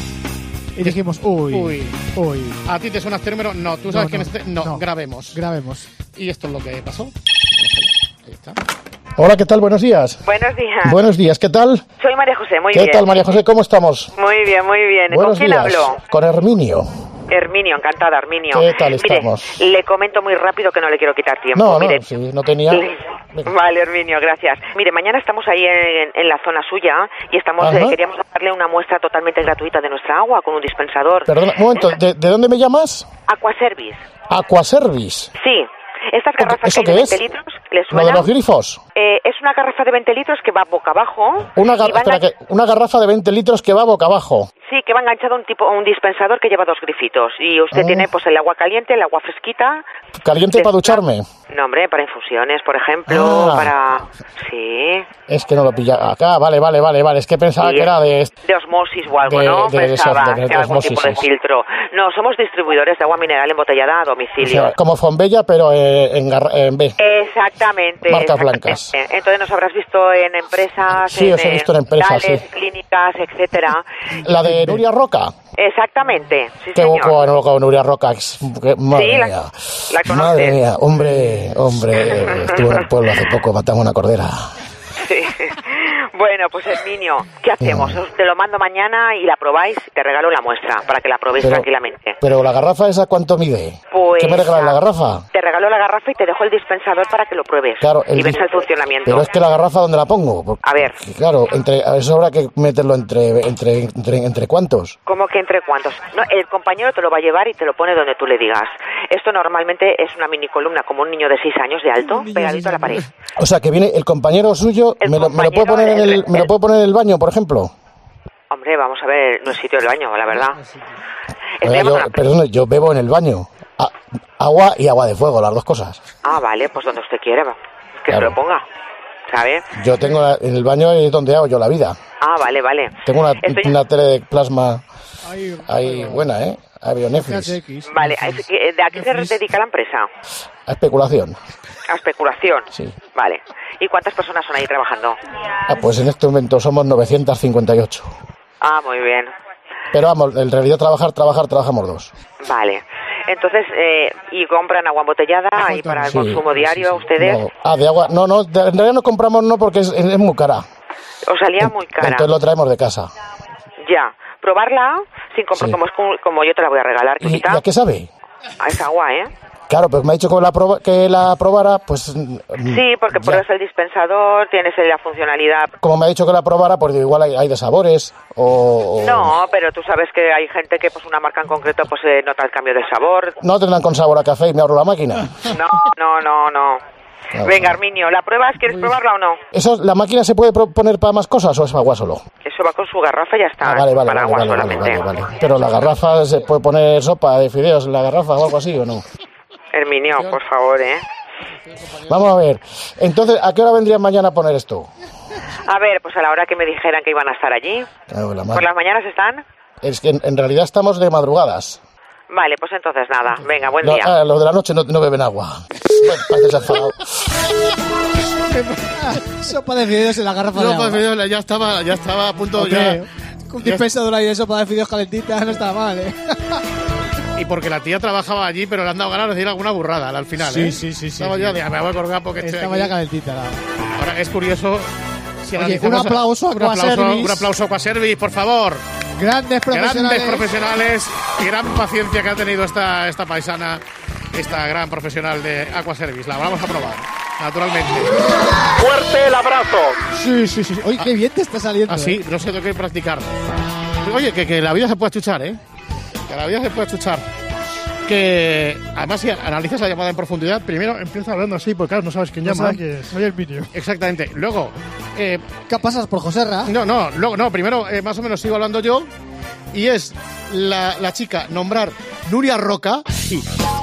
Y dijimos, uy. ¿A ti te suena este número? No, ¿tú sabes quién es este? No, grabemos. Y esto es lo que pasó. Ahí está. Hola, ¿qué tal? Buenos días. Buenos días. Buenos días, ¿qué tal? Soy María José, muy bien. ¿Qué tal, María José? ¿Cómo estamos? Muy bien, muy bien. Buenos ¿Con quién días. hablo? Con Herminio. Herminio, encantada, Herminio. ¿Qué tal estamos? Mire, le comento muy rápido que no le quiero quitar tiempo. No, mire. sí, no tenía... Vale, Herminio, gracias. Mire, mañana estamos ahí en la zona suya y queríamos darle una muestra totalmente gratuita de nuestra agua con un dispensador. Perdona, un momento, ¿de dónde me llamas? Aquaservice. ¿Aquaservice? Sí. Estas garrafas ¿Eso de qué 20 es? litros, ¿le suena? ¿Lo de los grifos? Es una garrafa de 20 litros que va boca abajo. Una garrafa de 20 litros que va boca abajo. Sí, que va enganchado un dispensador que lleva 2 grifitos. Y usted tiene pues el agua caliente, el agua fresquita. ¿Caliente para ducharme? No, hombre, para infusiones, por ejemplo, para... Sí. Es que no lo pilla acá, vale. Es que pensaba que era de osmosis o algo, ¿no? Pensaba que algún osmosis, tipo de filtro. No, somos distribuidores de agua mineral embotellada a domicilio. O sea, como Fonbella, pero en B. Exactamente. Marcas blancas. Entonces nos habrás visto en empresas, sí, os he visto en empresas, sí. Clínicas, etcétera. La de Nuria Roca. Exactamente, sí, qué señor. bueno con Nuria Roca. Madre mía. La conoces. Madre mía, hombre, estuvo en el pueblo hace poco, matamos una cordera. Sí. Bueno, pues Herminio, ¿qué hacemos? Te lo mando mañana y la probáis, te regalo la muestra para que la probéis tranquilamente. Pero la garrafa esa, ¿cuánto mide? Pues, ¿qué me regalas, la garrafa? Te regalo la garrafa y te dejo el dispensador para que lo pruebes. Claro, y ves el funcionamiento. Pero es que la garrafa, ¿dónde la pongo? Porque, a ver. Claro, eso habrá que meterlo entre ¿cuántos? ¿Cómo que entre cuántos? No, el compañero te lo va a llevar y te lo pone donde tú le digas. Esto normalmente es una mini columna como un niño de 6 años de alto, pegadito a la pared. O sea, que viene el compañero suyo, me lo puede poner ¿me lo puedo poner en el baño, por ejemplo? Hombre, vamos a ver, no es sitio del baño, la verdad. Yo bebo en el baño. Agua y agua de fuego, las dos cosas. Ah, vale, pues donde usted quiera, que se lo ponga, ¿sabe? Yo tengo en el baño es donde hago yo la vida. Ah, vale. Tengo una tele de plasma ahí buena, ¿eh? A Bionefis. Vale, ¿de a qué se dedica la empresa? A especulación. ¿A especulación? Sí. Vale. ¿Y cuántas personas son ahí trabajando? Pues en este momento somos 958. Ah, muy bien. Pero vamos, en realidad trabajamos 2. Vale. Entonces, ¿y compran agua embotellada y para el consumo diario ustedes? No. De agua, no, en realidad no compramos porque es muy cara. ¿Os salía muy cara? Entonces lo traemos de casa. Ya. Probarla sin comprar, como yo te la voy a regalar. ¿Y a qué sabe? A esa agua, ¿eh? Claro, pero me ha dicho que la probara, pues... Sí, porque pruebas el dispensador, tienes la funcionalidad. Como me ha dicho que la probara, pues igual hay de sabores o... No, pero tú sabes que hay gente que pues una marca en concreto pues nota el cambio de sabor. ¿No tendrán con sabor a café y me ahorro la máquina? No. Claro. Venga, Arminio, ¿la pruebas? ¿Quieres probarla o no? ¿La máquina se puede poner para más cosas o es agua solo? Eso va con su garrafa y ya está. Vale. Pero la garrafa, ¿se puede poner sopa de fideos en la garrafa o algo así o no? Herminio, por favor, Vamos a ver. Entonces, ¿a qué hora vendrían mañana a poner esto? A ver, pues a la hora que me dijeran que iban a estar allí. ¿Por las mañanas están? Es que en realidad estamos de madrugadas. Vale, pues entonces nada. Venga, buen día. Los de la noche no beben agua. Pareces enfadado. Sopa de fideos en la garrafa de agua. Sopa de fideos, ya estaba a punto ya. Un dispensador ahí de sopa de fideos calentita no estaba mal, Y porque la tía trabajaba allí, pero le han dado ganas de decir alguna burrada al final, Sí. Estaba ya me voy a colgar porque estaba ya calentita. Ahora es curioso. Oye, un aplauso a Aquaservice. Un aplauso a Aquaservice, por favor. Grandes profesionales y gran paciencia que ha tenido esta paisana, esta gran profesional de Aquaservice. La vamos a probar, naturalmente. ¡Fuerte el abrazo! Sí. Oye, qué bien te está saliendo. Así, no sé, tengo que practicar. Oye, que la vida se puede chuchar, Que la vida se puede chuchar. Que además, si analizas la llamada en profundidad, primero empieza hablando así, porque claro, no sabes quién llama. Soy el vídeo. Exactamente. Luego... ¿Qué pasas por Joserra? No, primero más o menos sigo hablando yo, y es la chica nombrar Nuria Roca y...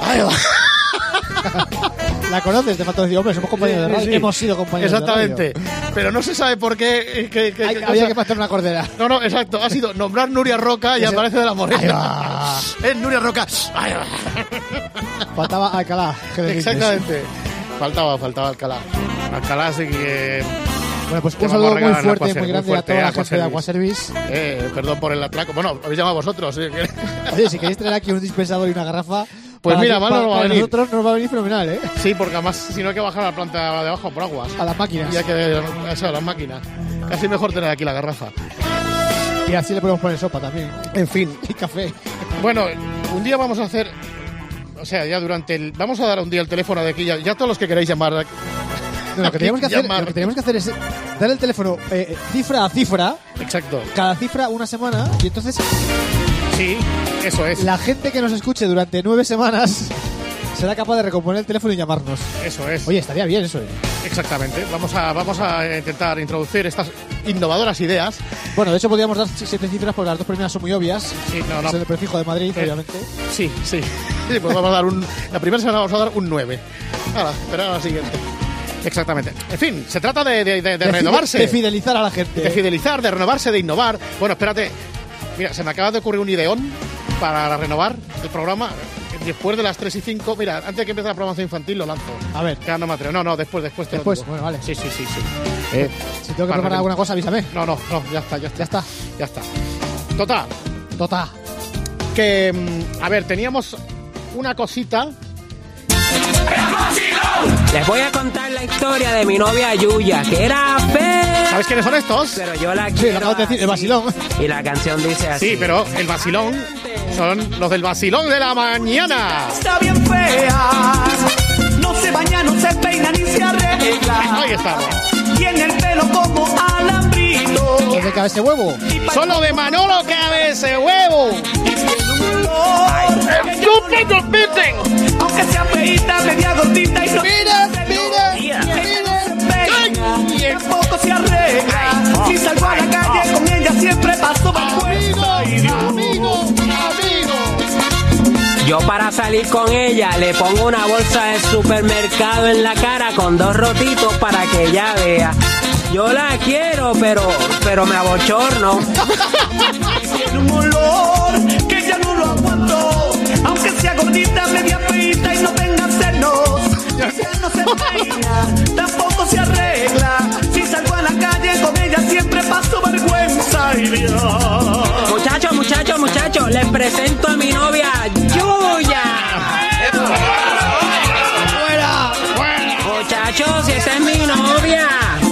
La conoces, te falta decir, hombre, somos compañeros de radio. Sí. Hemos sido compañeros Exactamente. de radio. Pero no se sabe por qué... había que pasar una cordera. No, exacto. Ha sido nombrar Nuria Roca y aparece de la Morena. Es Nuria Roca. Faltaba Alcalá. Exactamente. Faltaba Alcalá. Alcalá sí que... Bueno, pues un saludo muy fuerte, muy grande a toda la gente de Aquaservice. Perdón por el atraco. Bueno, habéis llamado vosotros. Oye, si queréis traer aquí un dispensador y una garrafa... Pues mira, mal no va a venir. Nosotros nos va a venir fenomenal, Sí, porque además si no hay que bajar a la planta de abajo por aguas. A las máquinas. Y hay que... Eso, a las máquinas. Casi mejor tener aquí la garrafa. Y así le podemos poner sopa también. En fin. Y café. Bueno, un día vamos a hacer... O sea, ya vamos a dar un día el teléfono de aquí. Ya todos los que queráis llamar... Lo que tenemos que hacer es dar el teléfono cifra a cifra. Exacto. Cada cifra una semana. Y entonces... Sí, eso es. La gente que nos escuche durante 9 semanas será capaz de recomponer el teléfono y llamarnos. Eso es. Oye, estaría bien eso. Exactamente. Vamos a intentar introducir estas innovadoras ideas. Bueno, de hecho podríamos dar 7 cifras porque las dos primeras son muy obvias. Sí, no. Es el prefijo de Madrid, obviamente. Sí. Pues vamos a dar la primera semana vamos a dar un 9. Ahora, espera a la siguiente. Exactamente. En fin, se trata de renovarse. De fidelizar a la gente. De fidelizar, de renovarse, de innovar. Bueno, espérate. Mira, se me acaba de ocurrir un ideón para renovar el programa. Después de las 3 y 5, mira, antes de que empiece la programación infantil lo lanzo. A ver. Ya no me atrevo. No, después te lo digo. Bueno, vale. Sí. Si tengo que preparar alguna cosa, avísame. No, ya está. Tota. Que, a ver, teníamos una cosita. Les voy a contar la historia de mi novia Yuya, que era fea. ¿Sabes quiénes son estos? Pero yo la quiero. Sí, lo acabo de decir, el vacilón. Y la canción dice así. Sí, pero el vacilón son los del vacilón de la mañana. Está bien fea, no se baña, no se peina ni se arregla. Ahí estamos. Tiene el pelo como alambrito. ¿Es de cabeza huevo? Solo de Manolo cabeza huevo. Aunque sea feita, media gordita y no. Mira. Y tampoco se arregla. Si salgo a la calle con ella siempre paso vergüenza. Amigo. Yo para salir con ella le pongo una bolsa de supermercado en la cara con 2 rotitos para que ella vea. Yo la quiero, pero me abochorno. Tiene un olor que ya no lo aguanto. Aunque sea gordita, media feita y no tenga senos. Ya no se peina, tampoco se arregla. Si salgo a la calle con ella siempre paso vergüenza. Ay, Dios. Muchachos, les presento a mi novia Yuya. ¡Fuera! Muchachos, esa es mi novia.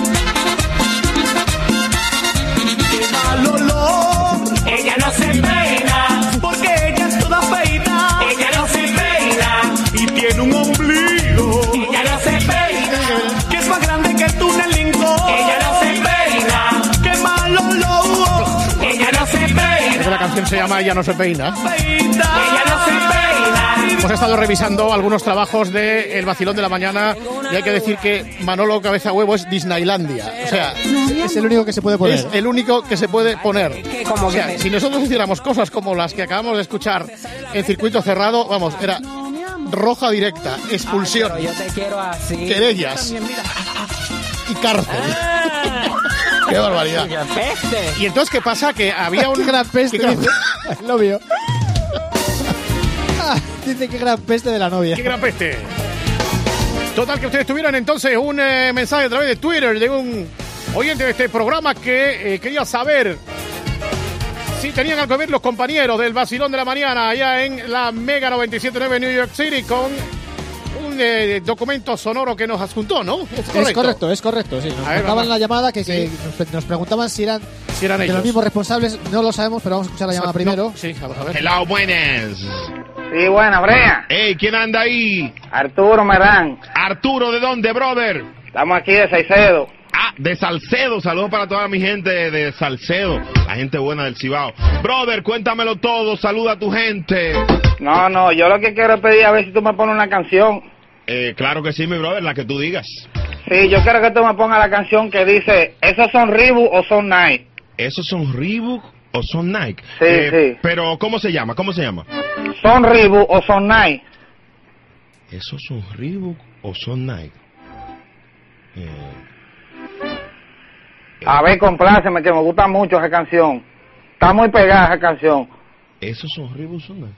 Qué mal olor. Ella no se peina porque ella es toda feita. Ella no se peina y tiene un canción se llama Ella no se peina. Ella no se peina. Hemos estado revisando algunos trabajos de El Vacilón de la Mañana y hay que decir que Manolo Cabeza Huevo es Disneylandia. O sea, es el único que se puede poner. Es el único que se puede poner. O sea, si nosotros hiciéramos cosas como las que acabamos de escuchar en circuito cerrado, vamos, era roja directa, expulsión, yo te quiero así. querellas y cárcel. ¡Qué barbaridad! Y entonces, ¿qué pasa? Que había un... ¡Qué gran peste! Lo vio. Dice que gran peste de la novia. ¡Qué gran peste! Total, que ustedes tuvieran entonces un mensaje a través de Twitter de un oyente de este programa que quería saber si tenían algo que ver los compañeros del Vacilón de la Mañana allá en la Mega 97.9 New York City con un documento sonoro que nos adjuntó, ¿no? Es correcto, sí. Nos contaban la llamada que nos preguntaban si eran ellos. Los mismos responsables. No lo sabemos, pero vamos a escuchar la llamada primero. Sí, vamos a ver. Hello, buenas. Sí, buena, Brea. Hey, ¿quién anda ahí? Arturo Merán. Arturo, ¿de dónde, brother? Estamos aquí de Salcedo. Ah, de Salcedo. Saludos para toda mi gente de Salcedo. La gente buena del Cibao. Brother, cuéntamelo todo. Saluda a tu gente. No, yo lo que quiero pedir a ver si tú me pones una canción. Claro que sí, mi brother, la que tú digas. Sí, yo quiero que tú me pongas la canción que dice, ¿esos son Reebok o son Nike? ¿Esos son Reebok o son Nike? Sí. Pero, ¿cómo se llama? ¿Son Reebok o son Nike? ¿Esos son Reebok o son Nike? A ver, compláceme, que me gusta mucho esa canción. Está muy pegada esa canción. ¿Esos son Reebok o son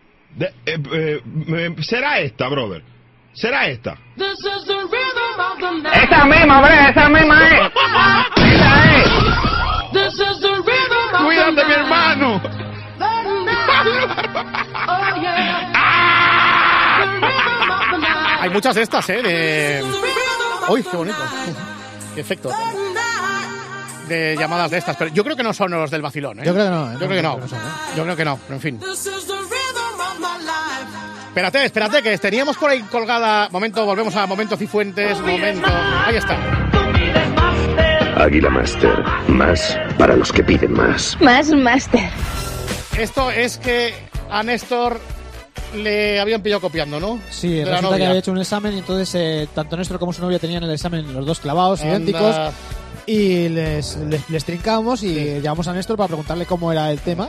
Nike? ¿Será esta, brother? ¿Será esta? Esa misma, Bre, esa misma es. Esa es. Cuídate, mi hermano. Hay muchas de estas, ¡Uy, qué bonito! ¡Qué efecto! De llamadas de estas, pero yo creo que no son los del Vacilón, Yo creo que no. Yo creo que no, pero en fin. Espérate, que teníamos por ahí colgada... Momento, volvemos a Momento Cifuentes, momento... Ahí está. Águila Master, más para los que piden más. Más Master. Esto es que a Néstor le habían pillado copiando, ¿no? Sí, resulta que había hecho un examen y entonces tanto Néstor como su novia tenían el examen los dos clavados, idénticos. Y les trincamos y llamamos a Néstor para preguntarle cómo era el tema.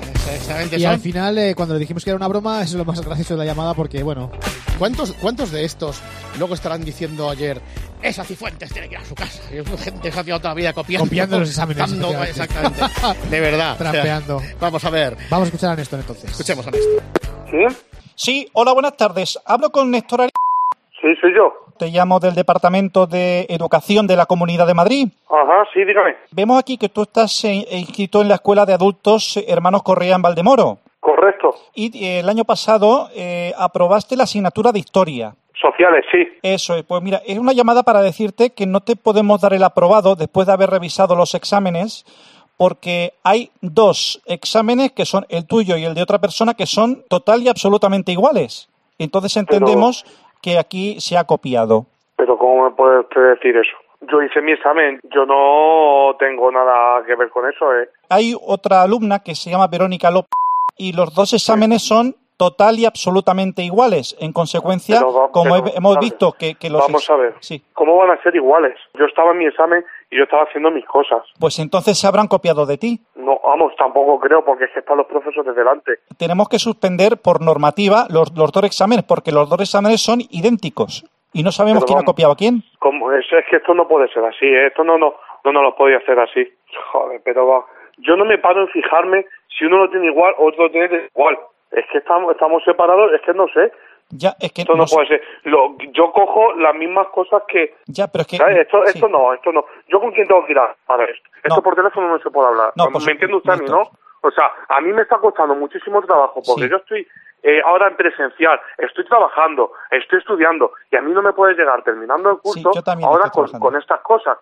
Y al final, cuando le dijimos que era una broma, eso es lo más gracioso de la llamada porque, bueno... ¿Cuántos de estos luego estarán diciendo ayer esa Cifuentes tiene que ir a su casa? Y gente se ha quedado todavía copiando los exámenes. Exactamente. De verdad. Trampeando. Vamos a ver. Vamos a escuchar a Néstor entonces. Escuchemos a Néstor. ¿Sí? Sí, hola, buenas tardes. Hablo con Néstor Ari... Sí, soy yo. Te llamo del Departamento de Educación de la Comunidad de Madrid. Ajá, sí, dígame. Vemos aquí que tú estás inscrito en la Escuela de Adultos Hermanos Correa en Valdemoro. Correcto. Y el año pasado aprobaste la asignatura de Historia. Sociales, sí. Eso es. Pues mira, es una llamada para decirte que no te podemos dar el aprobado después de haber revisado los exámenes, porque hay dos exámenes que son el tuyo y el de otra persona que son total y absolutamente iguales. Entonces entendemos que aquí se ha copiado. Pero ¿cómo me puede usted decir eso? Yo hice mi examen, yo no tengo nada que ver con eso, Hay otra alumna que se llama Verónica López y los dos exámenes son total y absolutamente iguales. En consecuencia, hemos visto que los... Vamos a ver, sí. ¿Cómo van a ser iguales? Yo estaba en mi examen y yo estaba haciendo mis cosas. Pues entonces se habrán copiado de ti. No, vamos, tampoco creo, porque es que están los profesores delante. Tenemos que suspender por normativa los dos exámenes, porque los dos exámenes son idénticos. Y no sabemos quién ha copiado a quién. ¿Cómo? Es que esto no puede ser así, esto no lo podía hacer así. Joder, pero va. Yo no me paro en fijarme si uno lo tiene igual o otro lo tiene igual. Es que estamos separados, es que no sé. Ya, es que esto no puede ser. Yo cojo las mismas cosas que... Ya, pero es que... ¿sabes? Esto no. ¿Yo con quién tengo que ir a ver esto? Esto por teléfono no se puede hablar. ¿Me entiende usted a mí, no? O sea, a mí me está costando muchísimo trabajo porque yo estoy ahora en presencial, estoy trabajando, estoy estudiando y a mí no me puede llegar terminando el curso ahora con estas cosas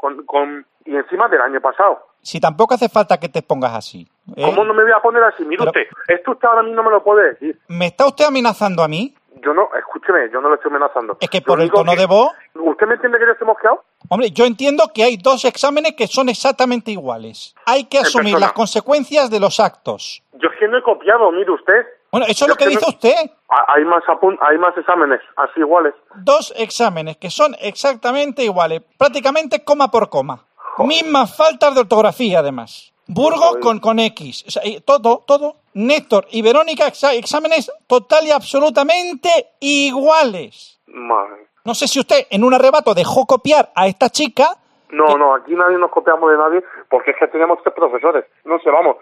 y encima del año pasado. Si tampoco hace falta que te pongas así. ¿Cómo no me voy a poner así? Mire usted, esto usted ahora mismo no me lo puede decir. ¿Me está usted amenazando a mí? Yo no, escúcheme, yo no lo estoy amenazando. Es que por el tono de voz... ¿Usted me entiende que yo estoy mosqueado? Hombre, yo entiendo que hay 2 exámenes que son exactamente iguales. Hay que asumir las consecuencias de los actos. Yo es que no he copiado, mire usted. Bueno, eso es lo que dice usted. Hay más exámenes, así iguales. 2 exámenes que son exactamente iguales, prácticamente coma por coma. Joder. Mismas faltas de ortografía, además. Burgos con X. O sea, todo. Néstor y Verónica, exámenes total y absolutamente iguales. Madre. No sé si usted en un arrebato dejó copiar a esta chica. No, aquí nadie nos copiamos de nadie porque es que teníamos 3 profesores. No sé, vamos,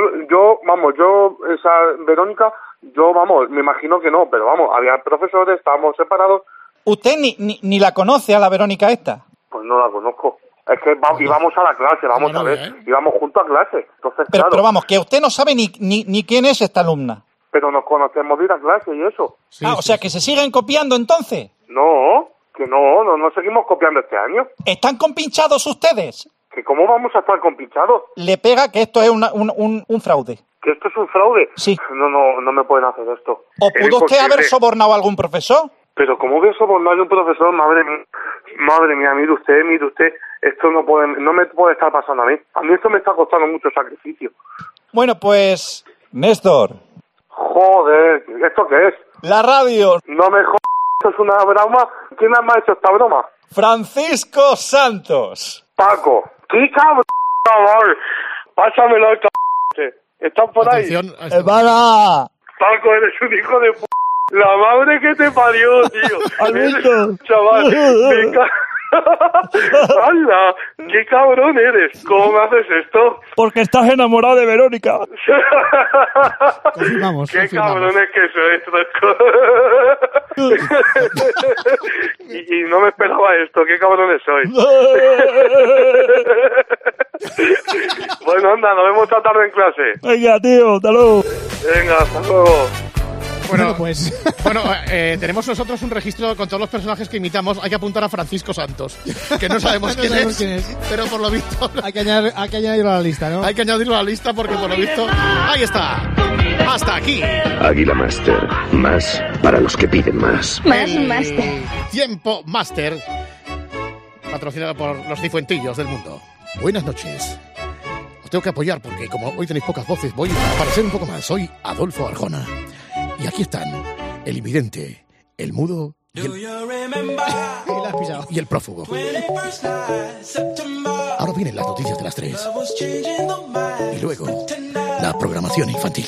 esa Verónica, me imagino que no, pero vamos, había profesores, estábamos separados. ¿Usted ni la conoce a la Verónica esta? Pues no la conozco. Es que íbamos a la clase, vamos a ver, íbamos juntos a clase. Entonces, pero vamos, que usted no sabe ni quién es esta alumna. Pero nos conocemos de ir a clase y eso. Sí, o sea, que se siguen copiando entonces. No, que no seguimos copiando este año. ¿Están compinchados ustedes? ¿Que cómo vamos a estar compinchados? Le pega que esto es un fraude. ¿Que esto es un fraude? Sí. No me pueden hacer esto. ¿O pudo usted haber sobornado a algún profesor? Pero ¿cómo voy a sobornar a un profesor? Madre mía, mire usted, esto no me puede estar pasando a mí. A mí esto me está costando mucho sacrificio. Bueno, pues, Néstor. Joder, ¿esto qué es? La radio. No me jodas, esto es una broma. ¿Quién me ha hecho esta broma? Francisco Santos. Paco. ¡Qué cabrón! Pásamelo al cabrón. ¿Estás por ahí? ¡Para! Paco, eres un hijo de p***. La madre que te parió, tío. Alberto. Chaval, ¡hala! ¡Qué cabrón eres! ¿Cómo me haces esto? Porque estás enamorado de Verónica. Confirmamos. ¡Qué cabrones que sois! y no me esperaba esto. ¡Qué cabrones sois! Bueno, anda, nos vemos esta tarde en clase. Venga, tío, hasta luego. Venga, hasta luego. Bueno, tenemos nosotros un registro con todos los personajes que imitamos. Hay que apuntar a Francisco Santos, que no sabemos quién es, pero por lo visto... Hay que añadirlo a la lista, ¿no? Hay que añadirlo a la lista porque por lo visto... ¡Ahí está! ¡Hasta aquí! Águila Master. Más para los que piden más. Más Master. Tiempo Master, patrocinado por los cifuentillos del mundo. Buenas noches. Os tengo que apoyar porque como hoy tenéis pocas voces, voy a aparecer un poco más. Soy Adolfo Arjona. Y aquí están el invidente, el mudo y el prófugo. Ahora vienen las noticias de las 3. Y luego, la programación infantil.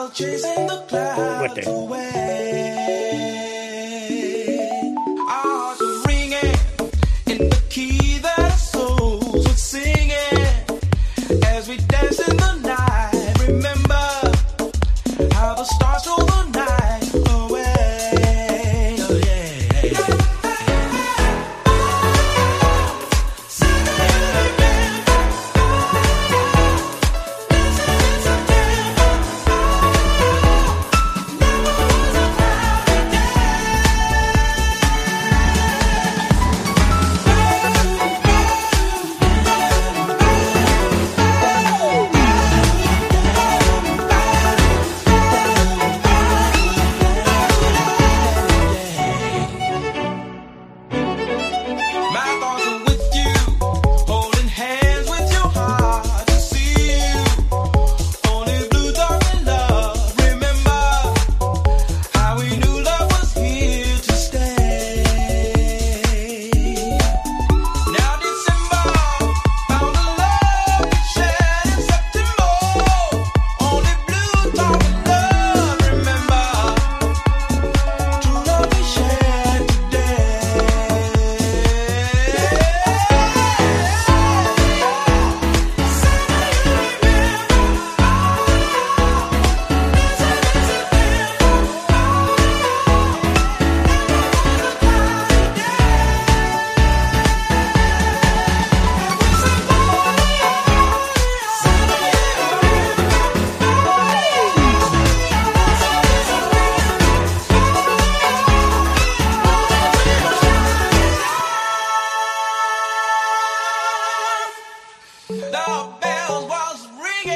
Muerte.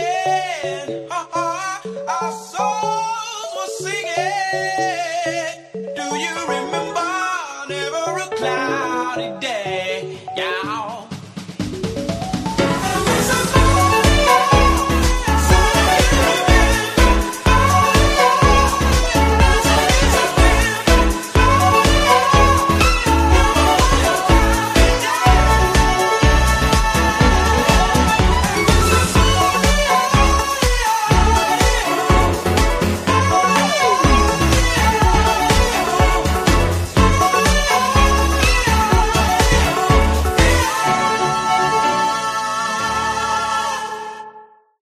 Our souls were singing. Do you remember never a cloudy day? Yeah.